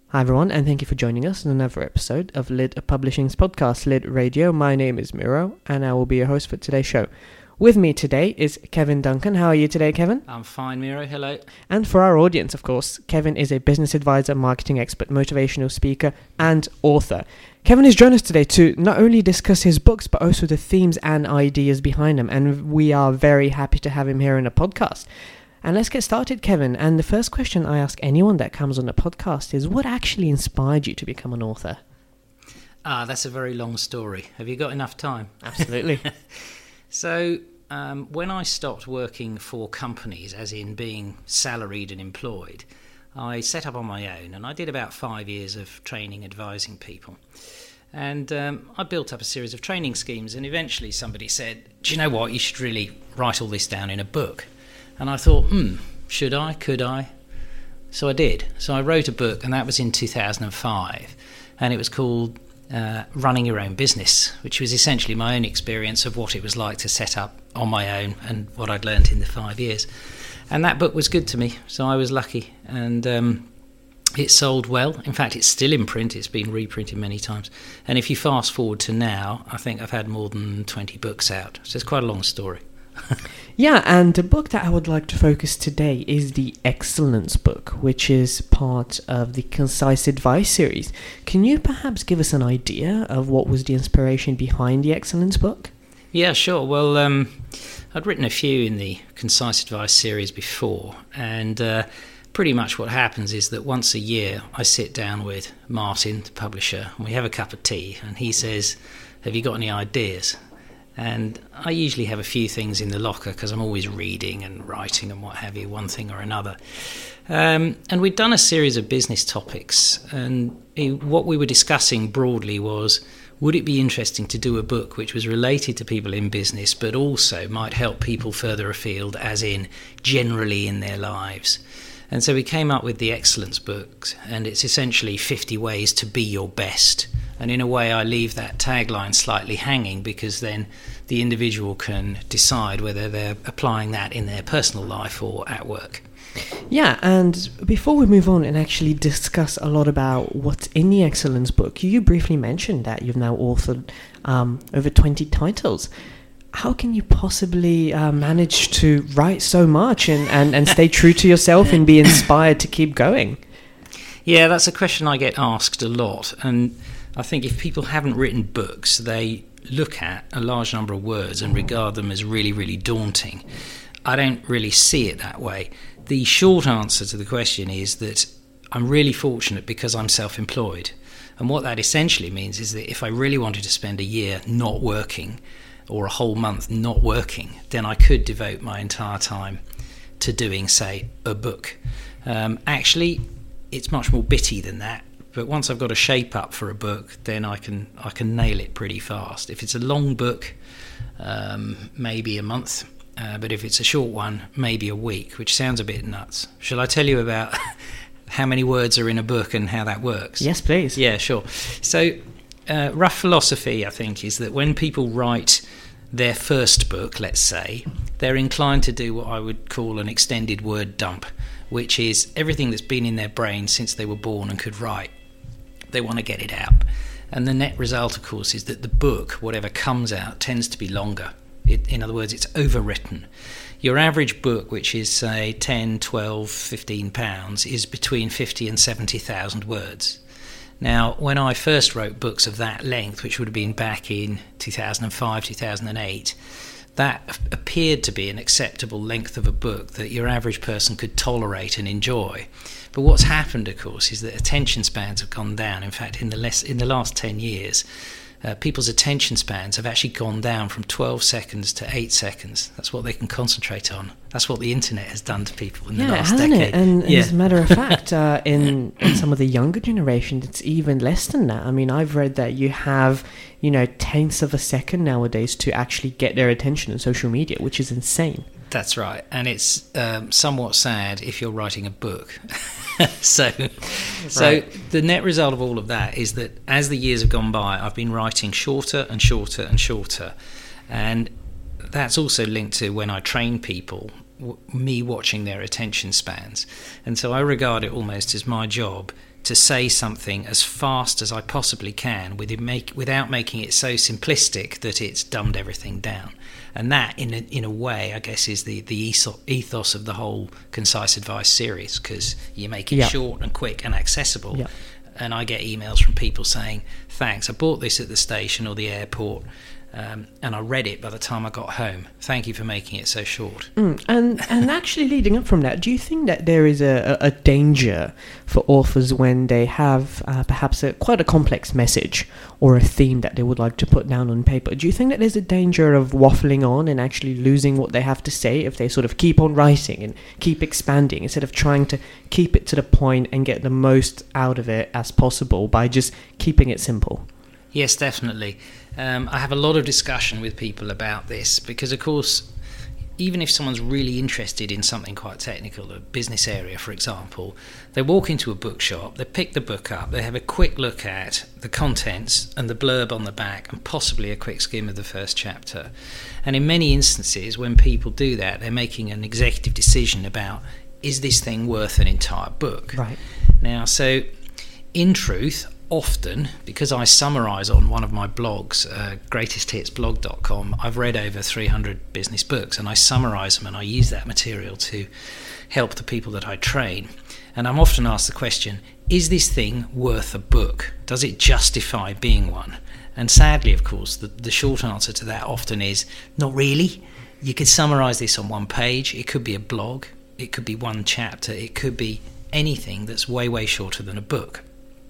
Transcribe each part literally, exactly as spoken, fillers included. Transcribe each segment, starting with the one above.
Hi everyone, and thank you for joining us in another episode of Lid Publishing's podcast, Lid Radio. My name is Miro, and I will be your host for today's show. With me today is Kevin Duncan. How are you today, Kevin? I'm fine, Miro. Hello. And for our audience, of course, Kevin is a business advisor, marketing expert, motivational speaker, and author. Kevin has joined us today to not only discuss his books, but also the themes and ideas behind them, and we are very happy to have him here in the podcast. And let's get started, Kevin. And the first question I ask anyone that comes on the podcast is, what actually inspired you to become an author? Ah, that's a very long story. Have you got enough time? Absolutely. So, um, when I stopped working for companies, as in being salaried and employed, I set up on my own, and I did about five years of training, advising people. And um, I built up a series of training schemes, and eventually somebody said, do you know what, you should really write all this down in a book. And I thought, hmm, should I? Could I? So I did. So I wrote a book, and that was in two thousand five. And it was called uh, Running Your Own Business, which was essentially my own experience of what it was like to set up on my own and what I'd learned in the five years. And that book was good to me, so I was lucky. And um, it sold well. In fact, it's still in print. It's been reprinted many times. And if you fast forward to now, I think I've had more than twenty books out. So it's quite a long story. Yeah, and the book that I would like to focus today is the Excellence book, which is part of the Concise Advice series. Can you perhaps give us an idea of what was the inspiration behind the Excellence book? Yeah, sure. Well, um, I'd written a few in the Concise Advice series before, and uh, pretty much what happens is that once a year I sit down with Martin, the publisher, and we have a cup of tea, and he says, have you got any ideas? And I usually have a few things in the locker because I'm always reading and writing and what have you, one thing or another. Um, and we'd done a series of business topics, and it, what we were discussing broadly was, would it be interesting to do a book which was related to people in business but also might help people further afield, as in generally in their lives? And so we came up with the Excellence book, and it's essentially fifty ways to be your best. And in a way, I leave that tagline slightly hanging because then the individual can decide whether they're applying that in their personal life or at work. Yeah, and before we move on and actually discuss a lot about what's in the Excellence book, you briefly mentioned that you've now authored um, over twenty titles. How can you possibly uh, manage to write so much and, and, and stay true to yourself and be inspired to keep going? Yeah, that's a question I get asked a lot. And I think if people haven't written books, they look at a large number of words and regard them as really, really daunting. I don't really see it that way. The short answer to the question is that I'm really fortunate because I'm self-employed. And what that essentially means is that if I really wanted to spend a year not working, or a whole month not working, then I could devote my entire time to doing, say, a book. Um, actually, it's much more bitty than that. But once I've got a shape up for a book, then I can I can nail it pretty fast. If it's a long book, um, maybe a month. Uh, but if it's a short one, maybe a week, which sounds a bit nuts. Shall I tell you about how many words are in a book and how that works? Yes, please. Yeah, sure. So, uh, rough philosophy, I think, is that when people write their first book, let's say, they're inclined to do what I would call an extended word dump, which is everything that's been in their brain since they were born and could write. They want to get it out. And the net result, of course, is that the book, whatever comes out, tends to be longer. It, in other words, it's overwritten. Your average book, which is, say, ten, twelve, fifteen pounds, is between fifty and seventy thousand words. Now, when I first wrote books of that length, which would have been back in two thousand five, two thousand eight, that appeared to be an acceptable length of a book that your average person could tolerate and enjoy. But what's happened, of course, is that attention spans have gone down. In fact, in the less, in the last ten years, uh, people's attention spans have actually gone down from twelve seconds to eight seconds. That's what they can concentrate on. That's what the internet has done to people in yeah, the last hasn't decade. It? And, and yeah. as a matter of fact, uh, in, in some of the younger generation, it's even less than that. I mean, I've read that you have, you know, tenths of a second nowadays to actually get their attention on social media, which is insane. That's right, and it's um, somewhat sad if you're writing a book. so, so right. The net result of all of that is that as the years have gone by, I've been writing shorter and shorter and shorter, and that's also linked to when I train people, w- me watching their attention spans. And so I regard it almost as my job to say something as fast as I possibly can with it make, without making it so simplistic that it's dumbed everything down. And that, in a, in a way, I guess, is the, the ethos of the whole Concise Advice series, because you make it yeah. short and quick and accessible. Yeah. And I get emails from people saying, thanks, I bought this at the station or the airport, Um, and I read it by the time I got home. Thank you for making it so short. Mm, and and actually leading up from that, do you think that there is a, a danger for authors when they have uh, perhaps a, quite a complex message or a theme that they would like to put down on paper? Do you think that there's a danger of waffling on and actually losing what they have to say if they sort of keep on writing and keep expanding instead of trying to keep it to the point and get the most out of it as possible by just keeping it simple? Yes, definitely. Um, I have a lot of discussion with people about this because, of course, even if someone's really interested in something quite technical, a business area, for example, they walk into a bookshop, they pick the book up, they have a quick look at the contents and the blurb on the back and possibly a quick skim of the first chapter. And in many instances, when people do that, they're making an executive decision about, is this thing worth an entire book? Right. Now, so in truth, often, because I summarise on one of my blogs, uh, greatest hits blog dot com, I've read over three hundred business books, and I summarise them and I use that material to help the people that I train. And I'm often asked the question, is this thing worth a book? Does it justify being one? And sadly, of course, the, the short answer to that often is, not really. You could summarise this on one page. It could be a blog. It could be one chapter. It could be anything that's way, way shorter than a book.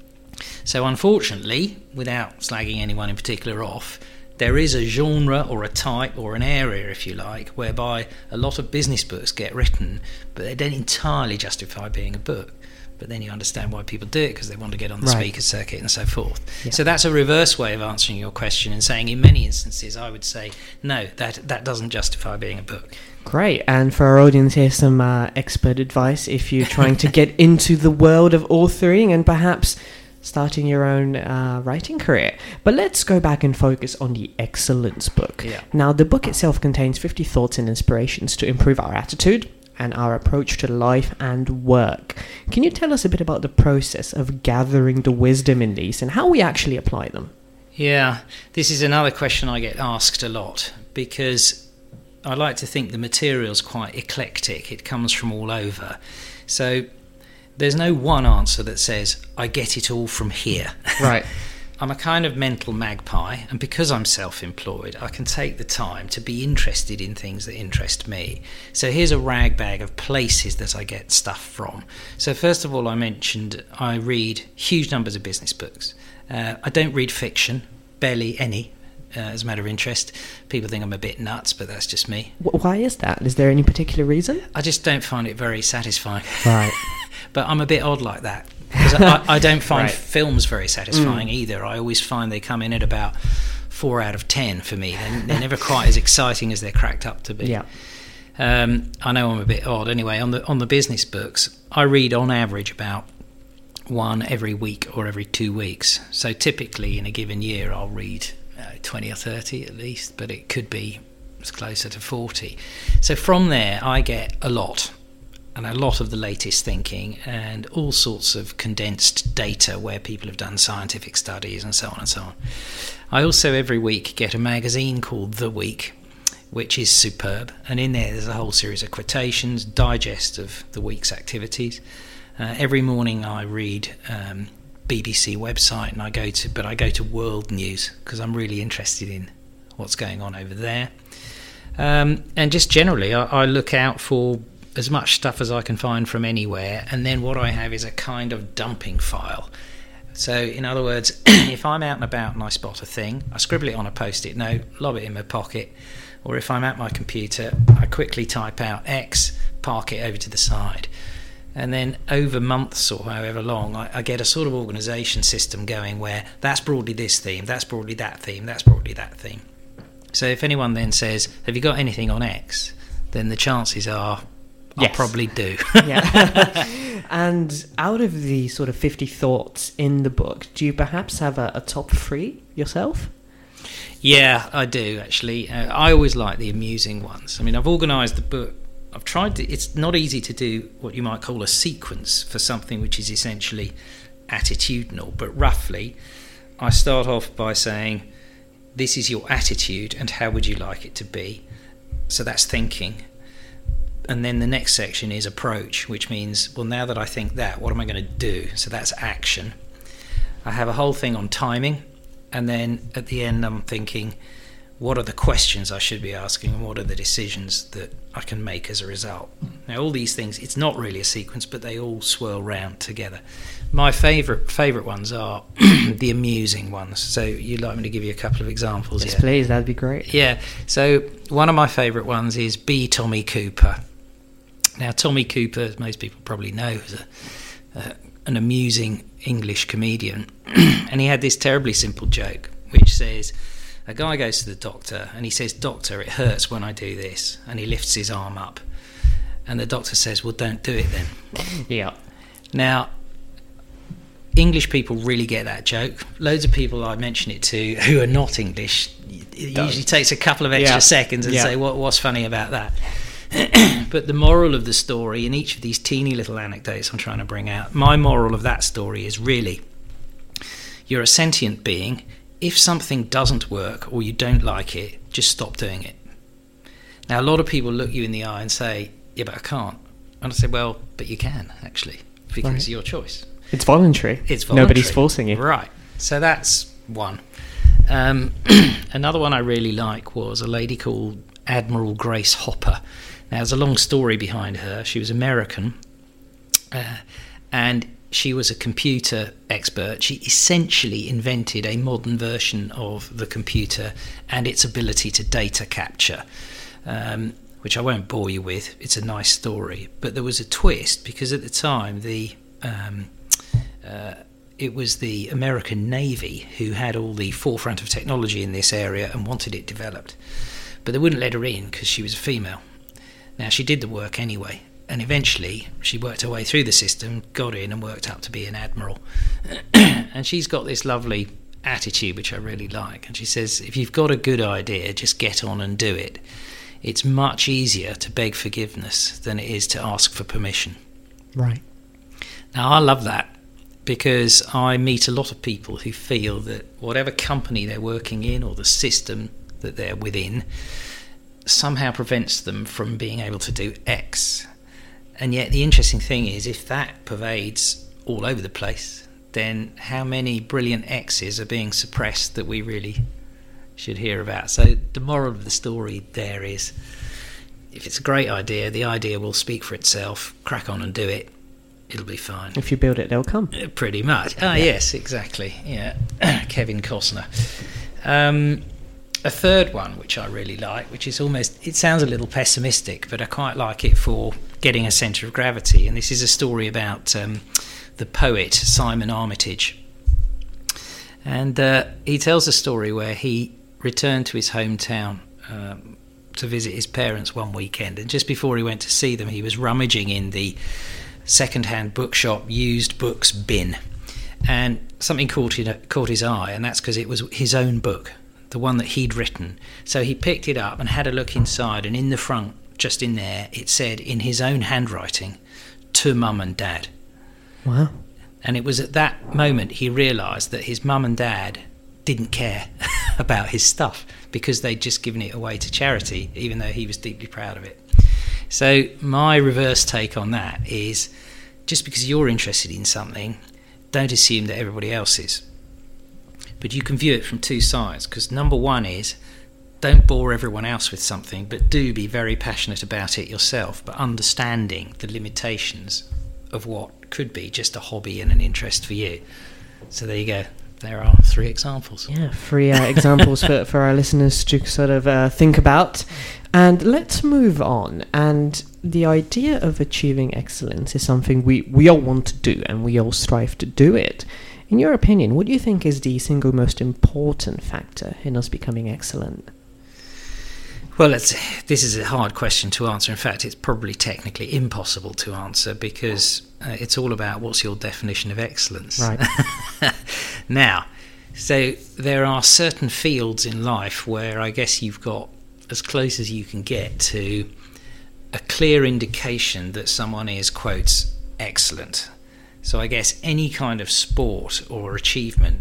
So unfortunately, without slagging anyone in particular off, there is a genre or a type or an area, if you like, whereby a lot of business books get written, but they don't entirely justify being a book. But then you understand why people do it, because they want to get on the right. speaker circuit and so forth. Yeah. So that's a reverse way of answering your question and saying in many instances I would say, no, that, that doesn't justify being a book. Great. And for our audience, here's some uh, expert advice if you're trying to get into the world of authoring and perhaps starting your own uh, writing career. But let's go back and focus on the Excellence book. Yeah. Now, the book itself contains fifty thoughts and inspirations to improve our attitude and our approach to life and work. Can you tell us a bit about the process of gathering the wisdom in these and how we actually apply them? Yeah, this is another question I get asked a lot, because I like to think the material's quite eclectic. It comes from all over. So there's no one answer that says, I get it all from here. Right. I'm a kind of mental magpie, and because I'm self-employed, I can take the time to be interested in things that interest me. So here's a rag bag of places that I get stuff from. So first of all, I mentioned I read huge numbers of business books. Uh, I don't read fiction, barely any. Uh, as a matter of interest, people think I'm a bit nuts, but that's just me. Why is that? Is there any particular reason? I just don't find it very satisfying. Right. But I'm a bit odd like that, because I, I don't find right. films very satisfying mm. either. I always find they come in at about four out of ten for me. They're, they're never quite as exciting as they're cracked up to be. Yeah. Um, I know I'm a bit odd. Anyway, on the on the business books, I read on average about one every week or every two weeks. So typically in a given year, I'll read uh, twenty or thirty at least, but it could be closer to forty. So from there, I get a lot. And a lot of the latest thinking and all sorts of condensed data where people have done scientific studies and so on and so on. I also every week get a magazine called The Week, which is superb. And in there there's a whole series of quotations, digest of the week's activities. Uh, every morning I read um, B B C website, and I go to, but I go to World News because I'm really interested in what's going on over there. Um, and just generally, I, I look out for as much stuff as I can find from anywhere, and then what I have is a kind of dumping file. So in other words, if I'm out and about and I spot a thing, I scribble it on a post-it note, lob it in my pocket, or if I'm at my computer, I quickly type out X, park it over to the side. And then over months or however long, I, I get a sort of organisation system going where that's broadly this theme, that's broadly that theme, that's broadly that theme. So if anyone then says, have you got anything on X? Then the chances are Yes. I probably do. Yeah. And out of the sort of fifty thoughts in the book, do you perhaps have a, a top three yourself? Yeah, I do actually. Uh, I always like the amusing ones. I mean, I've organised the book. I've tried to. It's not easy to do what you might call a sequence for something which is essentially attitudinal, but roughly I start off by saying, this is your attitude and how would you like it to be? So that's thinking. And then the next section is approach, which means, well, now that I think that, what am I going to do? So that's action. I have a whole thing on timing, and then at the end I'm thinking, what are the questions I should be asking and what are the decisions that I can make as a result? Now all these things, it's not really a sequence, but they all swirl round together. My favourite favourite ones are the amusing ones. So you'd like me to give you a couple of examples? Yes, here? please, that'd be great. Yeah, so one of my favourite ones is Be Tommy Cooper. Now Tommy Cooper, as most people probably know, is a, a, an amusing English comedian. And he had this terribly simple joke, which says, a guy goes to the doctor and he says, "Doctor, it hurts when I do this." And he lifts his arm up. And the doctor says, "Well, don't do it then." Yeah. Now, English people really get that joke. Loads of people I mention it to who are not English, it Don't. usually takes a couple of extra Yeah. seconds and Yeah. say, what, what's funny about that? But the moral of the story, in each of these teeny little anecdotes I'm trying to bring out, my moral of that story is really, you're a sentient being. If something doesn't work or you don't like it, just stop doing it. Now, a lot of people look you in the eye and say, yeah, but I can't. And I say, well, but you can, actually, because Right. it's your choice. It's voluntary. It's voluntary. Nobody's forcing you. Right. So that's one. Um, another one I really like was a lady called Admiral Grace Hopper. Now, there's a long story behind her. She was American, uh, and she was a computer expert. She essentially invented a modern version of the computer and its ability to data capture, um, which I won't bore you with. It's a nice story. But there was a twist, because at the time, the um, uh, it was the American Navy who had all the forefront of technology in this area and wanted it developed. But they wouldn't let her in because she was a female. Now, she did the work anyway. And eventually, she worked her way through the system, got in and worked up to be an admiral. And she's got this lovely attitude, which I really like. And she says, if you've got a good idea, just get on and do it. It's much easier to beg forgiveness than it is to ask for permission. Right. Now, I love that because I meet a lot of people who feel that whatever company they're working in or the system that they're within somehow prevents them from being able to do X. And yet the interesting thing is, if that pervades all over the place, then how many brilliant X's are being suppressed that we really should hear about? So the moral of the story there is, if it's a great idea, the idea will speak for itself. Crack on and do it. It'll be fine. If you build it, they'll come. Uh, Pretty much. Ah, Yeah. yes, exactly. Yeah, Kevin Costner. Um, a third one, which I really like, which is almost, it sounds a little pessimistic, but I quite like it for getting a centre of gravity. And this is a story about um, the poet Simon Armitage. And uh, he tells a story where he returned to his hometown um, to visit his parents one weekend. And just before he went to see them, he was rummaging in the second-hand bookshop used books bin. And something caught, it, caught his eye, and that's because it was his own book, the one that he'd written. So he picked it up and had a look inside, and in the front, just in there, it said in his own handwriting, "To Mum and Dad." Wow. And it was at that moment he realised that his mum and dad didn't care about his stuff because they'd just given it away to charity, even though he was deeply proud of it. So my reverse take on that is, just because you're interested in something, don't assume that everybody else is. But you can view it from two sides, because number one is, don't bore everyone else with something, but do be very passionate about it yourself, but understanding the limitations of what could be just a hobby and an interest for you. So there you go. There are three examples. Yeah, three uh, examples for, for our listeners to sort of uh, think about. And let's move on. And the idea of achieving excellence is something we, we all want to do, and we all strive to do it. In your opinion, what do you think is the single most important factor in us becoming excellent? Well, it's, this is a hard question to answer. In fact, it's probably technically impossible to answer, because uh, it's all about what's your definition of excellence. Right. Now, so there are certain fields in life where I guess you've got as close as you can get to a clear indication that someone is, quotes, excellent. So I guess any kind of sport or achievement,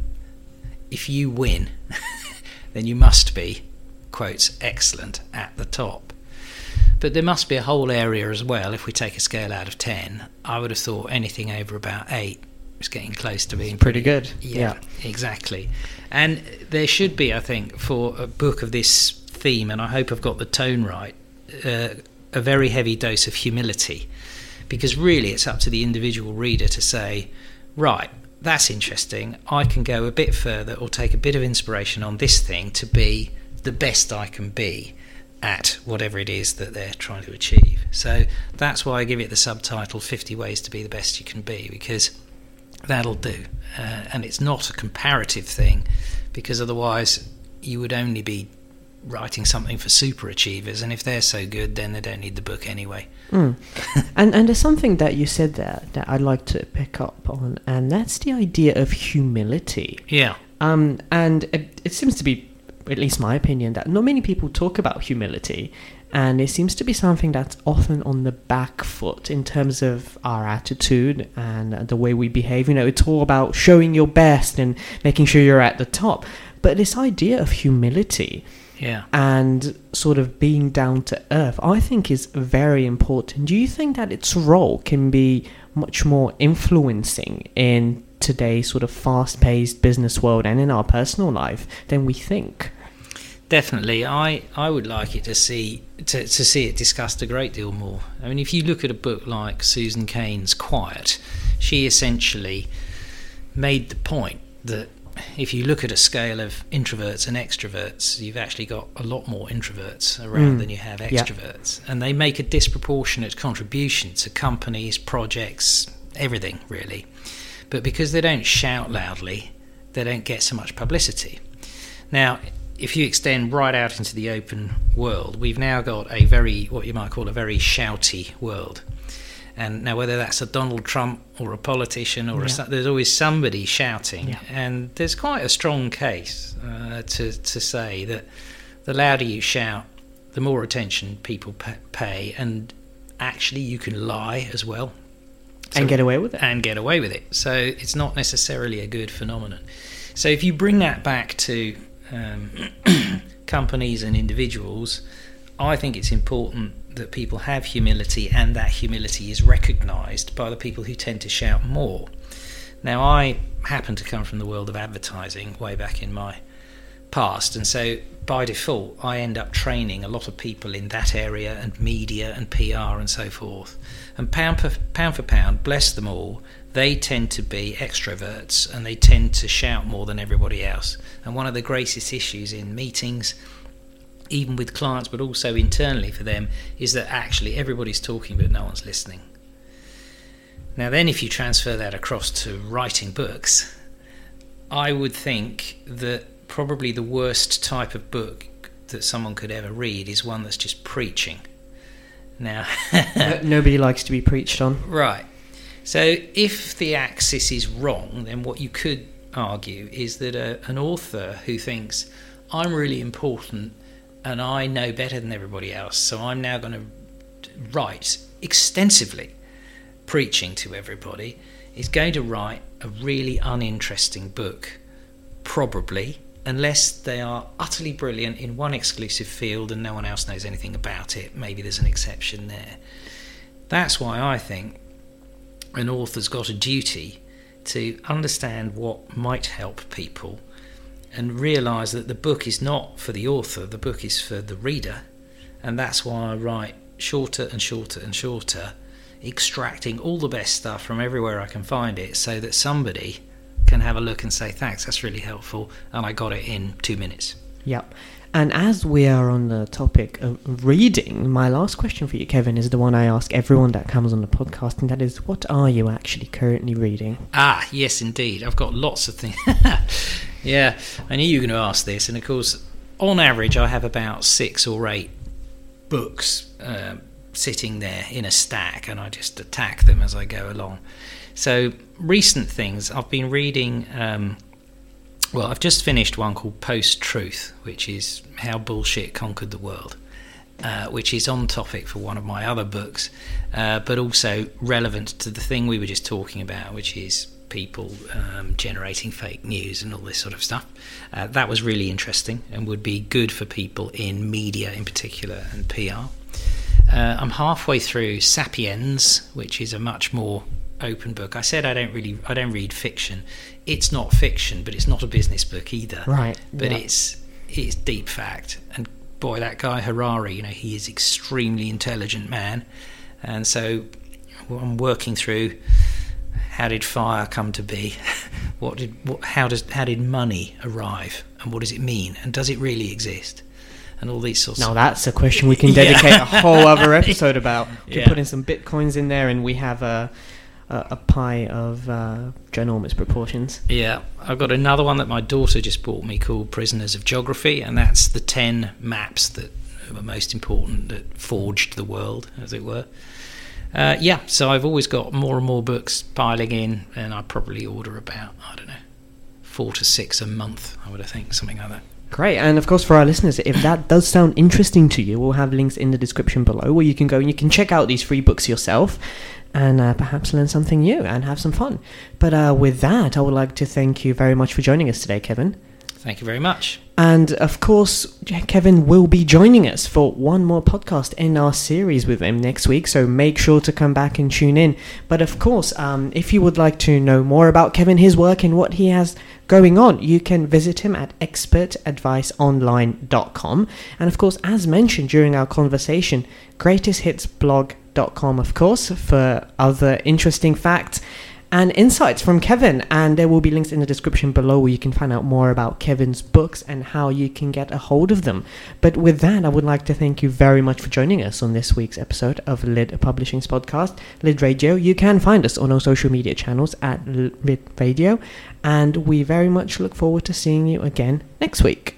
if you win, then you must be, quotes, excellent at the top. But there must be a whole area as well. If we take a scale out of ten, I would have thought anything over about eight is getting close to being pretty, pretty good. Yeah, yeah, exactly. And there should be, I think, for a book of this theme, and I hope I've got the tone right, uh, a very heavy dose of humility. Because really it's up to the individual reader to say, right, that's interesting, I can go a bit further or take a bit of inspiration on this thing to be the best I can be at whatever it is that they're trying to achieve. So that's why I give it the subtitle fifty Ways to Be the Best You Can Be, because that'll do. Uh, and it's not a comparative thing, because otherwise you would only be writing something for super achievers, and if they're so good, then they don't need the book anyway. Mm. and and there's something that you said there that I'd like to pick up on, and that's the idea of humility. Yeah. Um, and it, it seems to be, at least my opinion, that not many people talk about humility, and it seems to be something that's often on the back foot in terms of our attitude and the way we behave. You know, it's all about showing your best and making sure you're at the top. But this idea of humility, yeah, and sort of being down to earth, I think is very important. Do you think that its role can be much more influencing in today's sort of fast-paced business world and in our personal life than we think? Definitely. I, I would like it to see to, to see it discussed a great deal more. I mean, if you look at a book like Susan Cain's Quiet, she essentially made the point that if you look at a scale of introverts and extroverts, you've actually got a lot more introverts around mm. than you have extroverts. Yeah. And they make a disproportionate contribution to companies, projects, everything, really. But because they don't shout loudly, they don't get so much publicity. Now, if you extend right out into the open world, we've now got a very, what you might call a very shouty world. And now whether that's a Donald Trump or a politician or yeah. a, there's always somebody shouting. Yeah. And there's quite a strong case uh, to, to say that the louder you shout, the more attention people pay, and actually you can lie as well. So, and get away with it. And get away with it. So it's not necessarily a good phenomenon. So if you bring that back to um, companies and individuals, I think it's important that people have humility, and that humility is recognised by the people who tend to shout more. Now, I happen to come from the world of advertising way back in my past, and so by default I end up training a lot of people in that area, and media and P R and so forth. And pound for pound for pound, bless them all, they tend to be extroverts, and they tend to shout more than everybody else. And one of the greatest issues in meetings, even with clients but also internally for them, is that actually everybody's talking but no one's listening. Now then, if you transfer that across to writing books, I would think that probably the worst type of book that someone could ever read is one that's just preaching. Now nobody likes to be preached on. Right. So if the axis is wrong, then what you could argue is that a, an author who thinks, I'm really important and I know better than everybody else, so I'm now going to write extensively preaching to everybody, is going to write a really uninteresting book, probably, unless they are utterly brilliant in one exclusive field and no one else knows anything about it. Maybe there's an exception there. That's why I think an author's got a duty to understand what might help people, and realise that the book is not for the author, the book is for the reader. And that's why I write shorter and shorter and shorter, extracting all the best stuff from everywhere I can find it, so that somebody can have a look and say, thanks, that's really helpful, and I got it in two minutes. Yep. And as we are on the topic of reading, my last question for you, Kevin, is the one I ask everyone that comes on the podcast, and that is, what are you actually currently reading? Ah, yes, indeed. I've got lots of things. Yeah, I knew you were going to ask this, and of course, on average, I have about six or eight books uh, sitting there in a stack, and I just attack them as I go along. So, recent things, I've been reading... Um, Well, I've just finished one called Post-Truth, which is How Bullshit Conquered the World. uh, which is on topic for one of my other books, uh, but also relevant to the thing we were just talking about, which is people um, generating fake news and all this sort of stuff. Uh, that was really interesting and would be good for people in media in particular and P R. Uh, I'm halfway through Sapiens, which is a much more open book. I said I don't really, I don't read fiction. It's not fiction, but it's not a business book either. Right. But yeah. it's it's deep fact. And boy, that guy Harari, you know, he is extremely intelligent man. And so I'm working through, how did fire come to be? What did what, how does how did money arrive? And what does it mean? And does it really exist? And all these sorts now of... Now that's a question we can dedicate yeah. a whole other episode about. We can yeah. put in some bitcoins in there and we have a a, a pie of uh, ginormous proportions. Yeah, I've got another one that my daughter just bought me called Prisoners of Geography, and that's the ten maps that were most important, that forged the world, as it were. Uh, yeah, so I've always got more and more books piling in, and I probably order about, I don't know, four to six a month, I would think, something like that. Great. And of course, for our listeners, if that does sound interesting to you, we'll have links in the description below where you can go and you can check out these free books yourself and uh, perhaps learn something new and have some fun. But uh, with that, I would like to thank you very much for joining us today, Kevin. Thank you very much. And of course, Kevin will be joining us for one more podcast in our series with him next week, so make sure to come back and tune in. But of course, um, if you would like to know more about Kevin, his work and what he has going on, you can visit him at expert advice online dot com. And of course, as mentioned during our conversation, greatest hits blog dot com, of course, for other interesting facts and insights from Kevin. And there will be links in the description below where you can find out more about Kevin's books and how you can get a hold of them. But with that, I would like to thank you very much for joining us on this week's episode of Lid Publishing's podcast, Lid Radio. You can find us on our social media channels at Lid Radio, and we very much look forward to seeing you again next week.